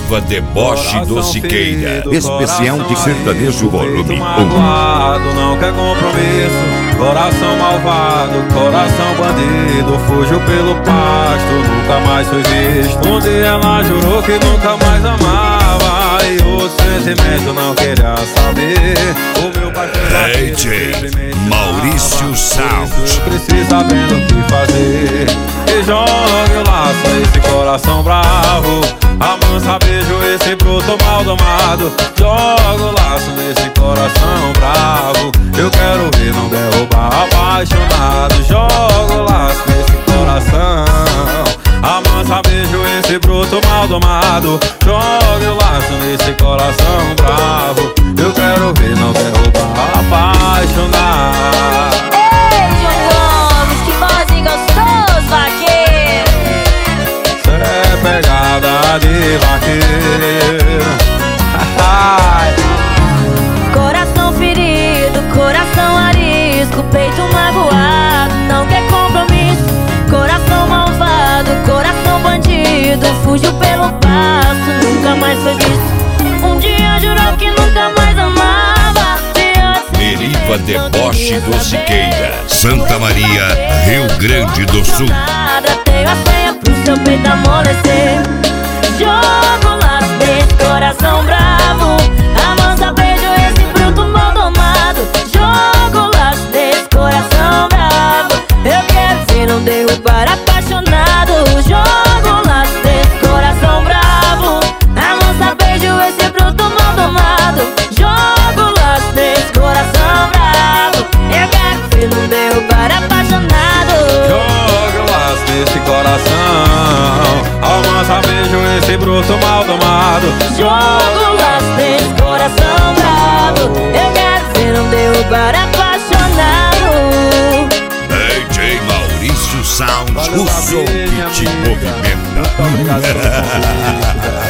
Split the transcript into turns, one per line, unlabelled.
Deriva Deboche do Siqueira.
Especial de sertanejo volume 1.
Não quer compromisso, coração malvado, coração bandido, fugiu pelo pasto, nunca mais foi visto. Um dia ela jurou que nunca mais amava, e o sentimento não queria saber. O meu pai foi
DJ Maurício Sound.
Eu cresci sabendo o que fazer. E jogue o laço a esse coração bravo, amansa beijo esse bruto mal domado. Joga o laço nesse coração bravo, eu quero ver não derrubar apaixonado. Joga o laço nesse coração, amansa beijo esse bruto mal domado. Joga o laço nesse coração bravo, eu quero ver não derrubar apaixonado.
Ei, João Gomes, que vozinho gostoso, vaqueiro.
Cê é pegada de vaqueiro.
Coração ferido, coração arisco, peito magoado, não quer compromisso. Coração malvado, coração bandido, fugiu pelo pasto, nunca mais foi visto. Um dia jurou que nunca mais amava.
Deriva Deboche do Siqueira, Santa Maria, Rio Grande do Sul.
Tenho a senha pro seu peito amolecer. Jogo lá desse coração bravo, amansa beijo esse bruto mal domado. Jogo lá desse coração bravo, eu quero ver não derrubar apaixonado. Jogo lá desse coração bravo, amansa beijo esse bruto mal domado. Jogo lá desse coração bravo, eu quero ver não derrubar apaixonado.
Joga o laço nesse coração, amansa beijo esse bruto mal domado.
Jogo laço nesse coração bravo, eu quero ver não derrubar apaixonado.
DJ Maurício Sound, o som que te movimenta.
Muito obrigado pelo convite.